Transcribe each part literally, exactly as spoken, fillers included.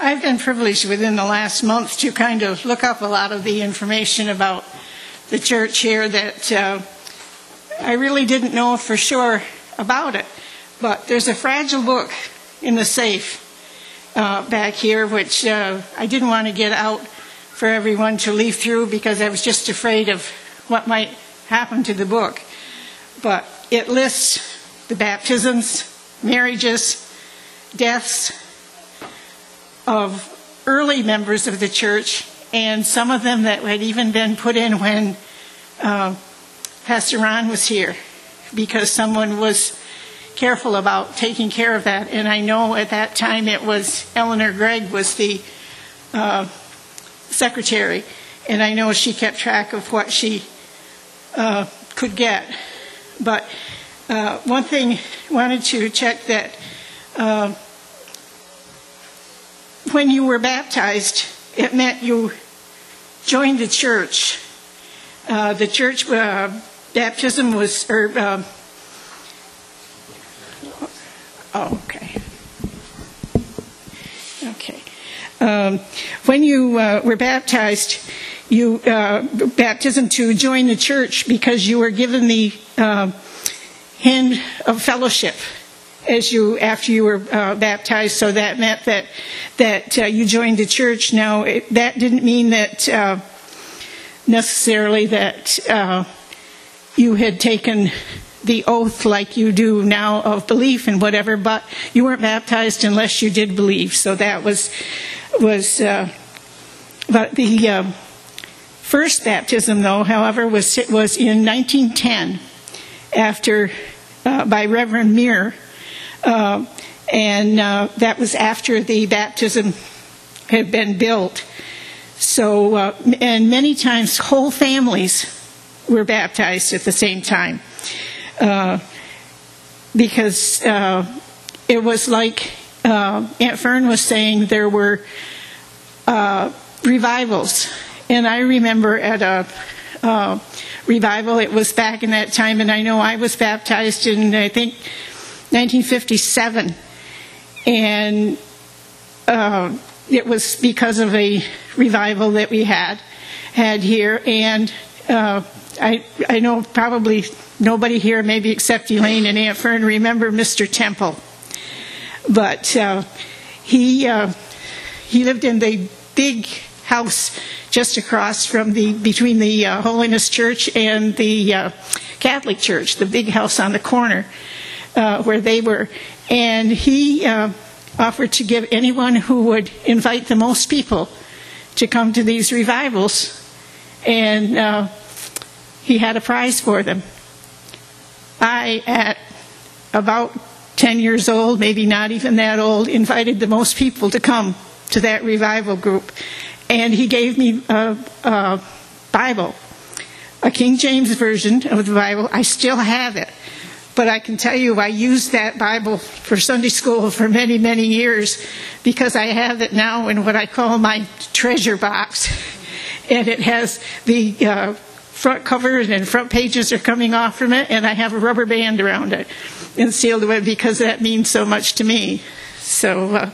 I've been privileged within the last month to kind of look up a lot of the information about the church here that uh, I really didn't know for sure about it. But there's a fragile book in the safe uh, back here, which uh, I didn't want to get out for everyone to leaf through because I was just afraid of what might happen to the book. But it lists the baptisms, marriages, deaths of early members of the church, and some of them that had even been put in when uh, Pastor Ron was here, because someone was careful about taking care of that. And I know at that time it was Eleanor Gregg was the uh, secretary, and I know she kept track of what she uh, could get. But uh, one thing, wanted to check that uh, when you were baptized, it meant you joined the church. Uh, the church uh, baptism was, or, uh, oh, okay. Okay. Um, when you uh, were baptized, you uh, baptism to join the church because you were given the uh, hand of fellowship as you after you were uh, baptized. So that meant that that uh, you joined the church. Now it, that didn't mean that uh, necessarily that uh, you had taken the oath like you do now of belief and whatever, but you weren't baptized unless you did believe. So that was was uh, but the uh, first baptism, though, however, was was in nineteen ten after uh, by Reverend Muir. Uh, and uh, that was after the baptism had been built. So, uh, and many times whole families were baptized at the same time. Uh, because uh, it was like uh, Aunt Fern was saying, there were uh, revivals. And I remember at a uh, revival, it was back in that time, and I know I was baptized in, I think, nineteen fifty-seven, and uh, it was because of a revival that we had had here. And uh, I I know probably nobody here, maybe except Elaine and Aunt Fern, remember Mister Temple, but uh, he uh, he lived in the big house just across from the between the uh, Holiness Church and the uh, Catholic Church, the big house on the corner. Uh, where they were, and he uh, offered to give anyone who would invite the most people to come to these revivals, and uh, he had a prize for them. I, at about ten years old, maybe not even that old, invited the most people to come to that revival group, and he gave me a, a Bible, a King James version of the Bible. I still have it. But I can tell you I used that Bible for Sunday school for many, many years because I have it now in what I call my treasure box. And it has the uh, front cover and front pages are coming off from it, and I have a rubber band around it and sealed away because that means so much to me. So uh,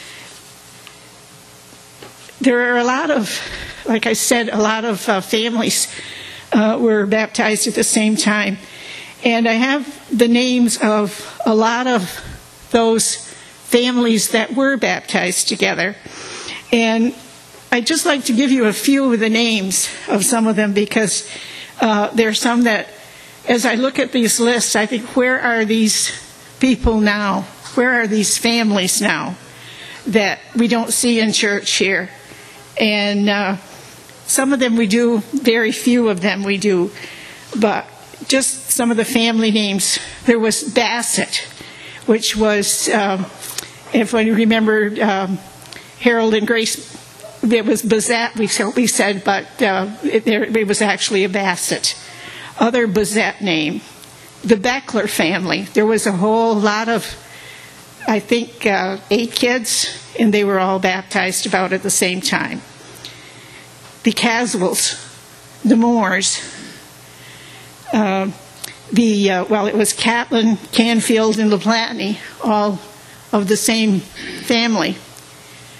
there are a lot of, like I said, a lot of uh, families uh, were baptized at the same time. And I have the names of a lot of those families that were baptized together. And I'd just like to give you a few of the names of some of them because uh, there are some that, as I look at these lists, I think, where are these people now? Where are these families now that we don't see in church here? And uh, some of them we do, very few of them we do. But just some of the family names. There was Bassett, which was, um, if I remember, um, Harold and Grace, it was Bazette, we said, but uh, it, there, it was actually a Bassett. Other Bazette name, the Beckler family. There was a whole lot of, I think, uh, eight kids, and they were all baptized about at the same time. The Caswells, the Moores, Uh, the uh, well, it was Catlin, Canfield, and LaPlatney, all of the same family.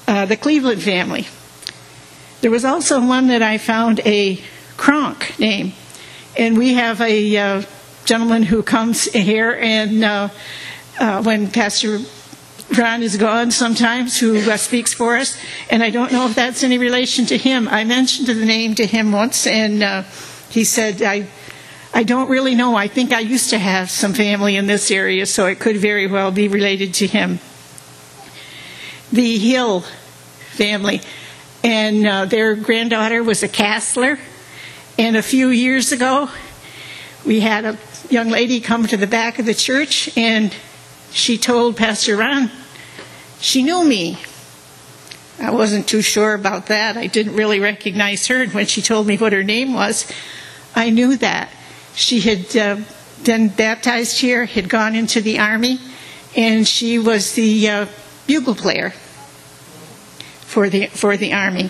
uh, the Cleveland family. There was also one that I found a Kronk name. And we have a uh, gentleman who comes here and uh, uh, when Pastor Ron is gone sometimes, who uh, speaks for us. And I don't know if that's any relation to him. I mentioned the name to him once, and uh, he said, I, I don't really know. I think I used to have some family in this area, so it could very well be related to him. The Hill family. And uh, their granddaughter was a Kassler. And a few years ago, we had a young lady come to the back of the church, and she told Pastor Ron she knew me. I wasn't too sure about that. I didn't really recognize her. And when she told me what her name was, I knew that. She had uh, been baptized here, had gone into the Army, and she was the uh, bugle player for the for the Army.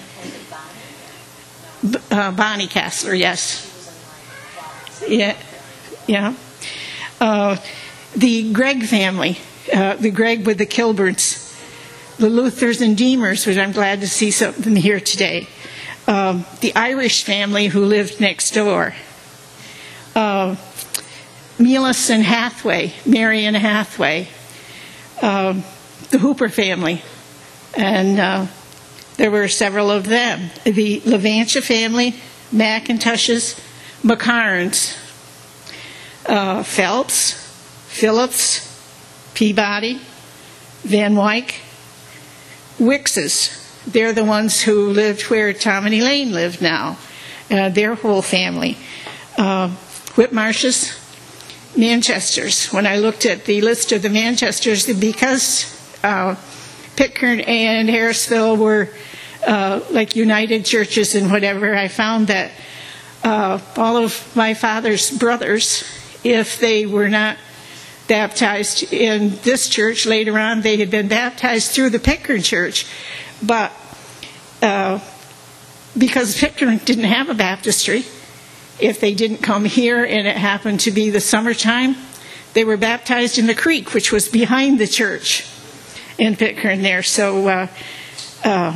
Uh, Bonnie Kassler, yes. Yeah, yeah. Uh, the Gregg family, uh, the Gregg with the Kilburns, the Luthers and Deemers, which I'm glad to see some of them here today. Um, the Irish family who lived next door. Uh, Mealis and Hathaway, Mary and Hathaway. Uh, the Hooper family. And uh, there were several of them. The Levantia family, McIntoshes, McCarns, uh, Phelps, Phillips, Peabody, Van Wyck, Wickses. They're the ones who lived where Tom and Elaine live now, uh, their whole family. Uh, Whitmarshes, Manchesters. When I looked at the list of the Manchesters, because uh, Pitcairn and Harrisville were uh, like united churches and whatever, I found that uh, all of my father's brothers, if they were not baptized in this church later on, they had been baptized through the Pitcairn church. But uh, because Pitcairn didn't have a baptistry, if they didn't come here and it happened to be the summertime, they were baptized in the creek, which was behind the church in Pitcairn there. So uh, uh,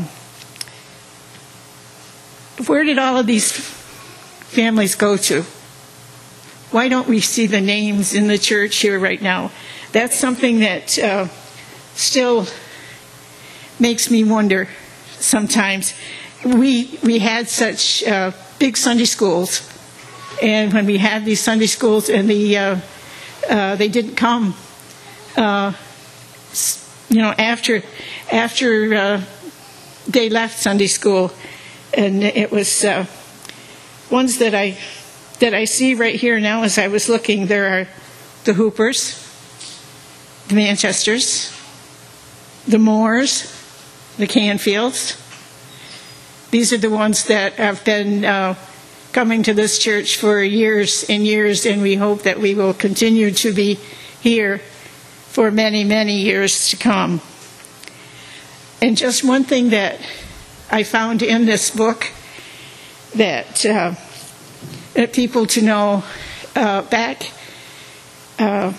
where did all of these families go to? Why don't we see the names in the church here right now? That's something that uh, still makes me wonder sometimes. We we had such uh, big Sunday schools, and when we had these Sunday schools and the uh, uh, they didn't come, uh, you know, after after uh, they left Sunday school, and it was uh, ones that I. that I see right here now as I was looking. There are the Hoopers, the Manchesters, the Moores, the Canfields. These are the ones that have been uh, coming to this church for years and years, and we hope that we will continue to be here for many, many years to come. And just one thing that I found in this book that uh, people to know uh, back uh,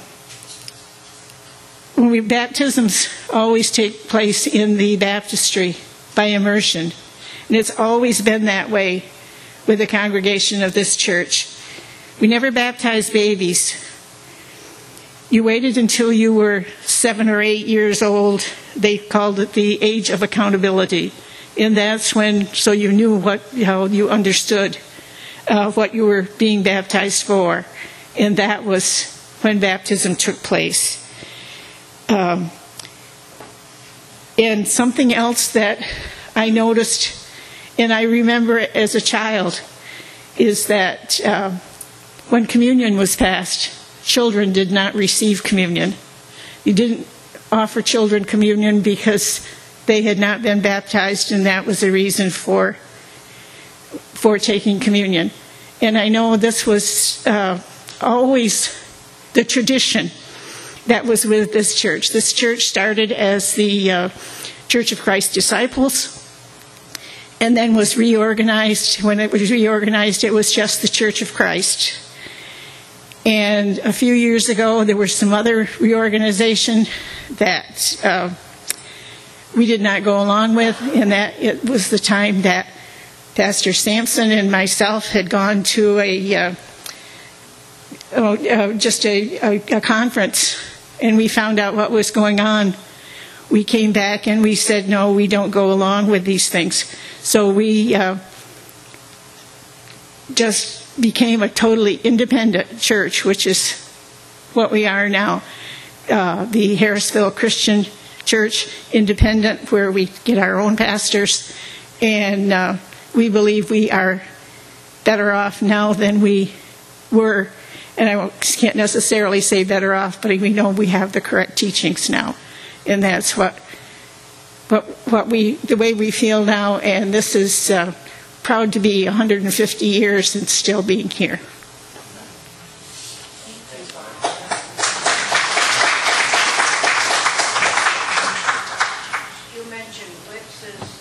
when we baptisms always take place in the baptistry by immersion, and it's always been that way with the congregation of this church. We never baptized babies. You waited until you were seven or eight years old. They called it the age of accountability, and that's when, so you knew what, how you understood Uh, what you were being baptized for, and that was when baptism took place. Um, and something else that I noticed, and I remember as a child, is that uh, when communion was passed, children did not receive communion. You didn't offer children communion because they had not been baptized, and that was the reason for for taking communion. And I know this was uh, always the tradition that was with this church. This church started as the uh, Church of Christ Disciples, and then was reorganized. When it was reorganized, it was just the Church of Christ. And a few years ago, there was some other reorganization that uh, we did not go along with, and that it was the time that Pastor Sampson and myself had gone to a uh, oh, uh, just a, a, a conference, and we found out what was going on. We came back and we said, no, we don't go along with these things. So we uh, just became a totally independent church, which is what we are now. Uh, the Harrisville Christian Church, independent, where we get our own pastors, and uh, we believe we are better off now than we were. And I can't necessarily say better off, but we know we have the correct teachings now. And that's what, what, what we, the way we feel now. And this is uh, proud to be one hundred fifty years and still being here.